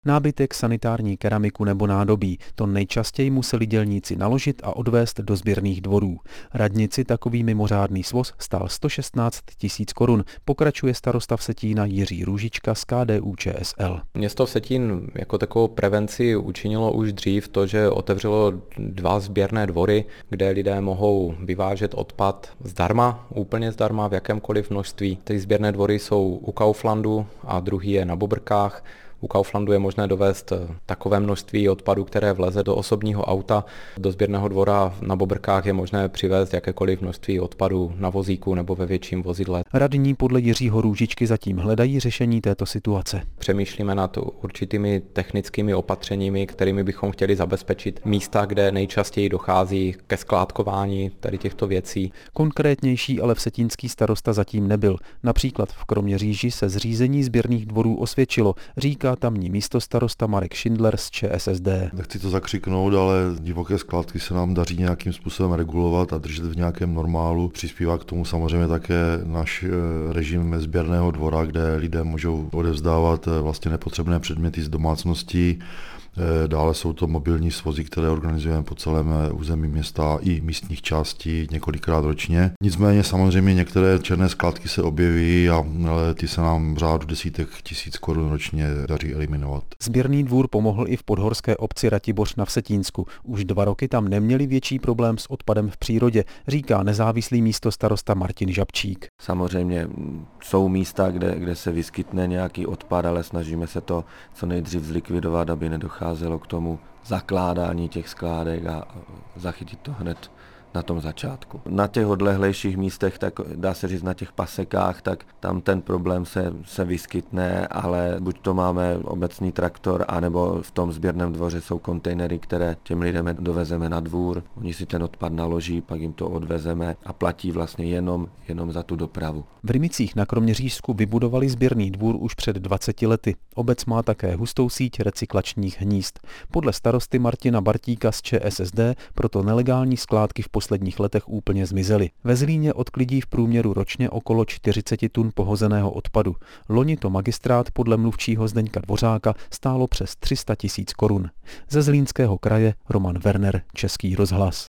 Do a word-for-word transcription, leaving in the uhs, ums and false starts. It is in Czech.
Nábytek, sanitární keramiku nebo nádobí. To nejčastěji museli dělníci naložit a odvést do sběrných dvorů. Radnici takový mimořádný svoz stál sto šestnáct tisíc korun, pokračuje starosta Vsetína Jiří Růžička z K D U Č S L. Město Vsetín jako takovou prevenci učinilo už dřív to, že otevřelo dva sběrné dvory, kde lidé mohou vyvážet odpad zdarma, úplně zdarma, v jakémkoliv množství. Ty sběrné dvory jsou u Kauflandu a druhý je na Bobrkách. U Kauflandu je možné dovést takové množství odpadu, které vleze do osobního auta. Do sběrného dvora na Bobrkách je možné přivést jakékoliv množství odpadu na vozíku nebo ve větším vozidle. Radní podle Jiřího Růžičky zatím hledají řešení této situace. Přemýšlíme nad určitými technickými opatřeními, kterými bychom chtěli zabezpečit místa, kde nejčastěji dochází ke skládkování tady těchto věcí. Konkrétnější ale vsetínský starosta zatím nebyl. Například v Kroměříži se zřízení sběrných dvorů osvědčilo, říká tamní místostarosta Marek Šindler z Č S S D. Nechci to zakřiknout, ale divoké skládky se nám daří nějakým způsobem regulovat a držet v nějakém normálu. Přispívá k tomu samozřejmě také náš režim sběrného dvora, kde lidé můžou odevzdávat vlastně nepotřebné předměty z domácností. Dále jsou to mobilní svozy, které organizujeme po celém území města i místních částí několikrát ročně. Nicméně samozřejmě některé černé skládky se objeví a ty se nám v řádu desítek tisíc korun ročně daří eliminovat. Sběrný dvůr pomohl i v podhorské obci Ratiboř na Vsetínsku. Už dva roky tam neměli větší problém s odpadem v přírodě, říká nezávislý místostarosta Martin Žabčík. Samozřejmě jsou místa, kde, kde se vyskytne nějaký odpad, ale snažíme se to co nejdřív zlikvidovat, aby nedocházelo Docházelo k tomu zakládání těch skládek a zachytit to hned na tom začátku. Na těch odlehlejších místech, tak dá se říct na těch pasekách, tak tam ten problém se, se vyskytne, ale buď to máme obecný traktor, anebo v tom sběrném dvoře jsou kontejnery, které těm lidem dovezeme na dvůr, oni si ten odpad naloží, pak jim to odvezeme a platí vlastně jenom, jenom za tu dopravu. V Rymicích na Kroměřížsku vybudovali sběrný dvůr už před dvaceti lety. Obec má také hustou síť recyklačních hnízd. Podle starosty Martina Bartíka z Č S S D proto nelegální skládky v posledních letech úplně zmizely. Ve Zlíně odklidí v průměru ročně okolo čtyřicet tun pohozeného odpadu. Loni to magistrát podle mluvčího Zdeňka Dvořáka stálo přes tři sta tisíc korun. Ze Zlínského kraje Roman Werner, Český rozhlas.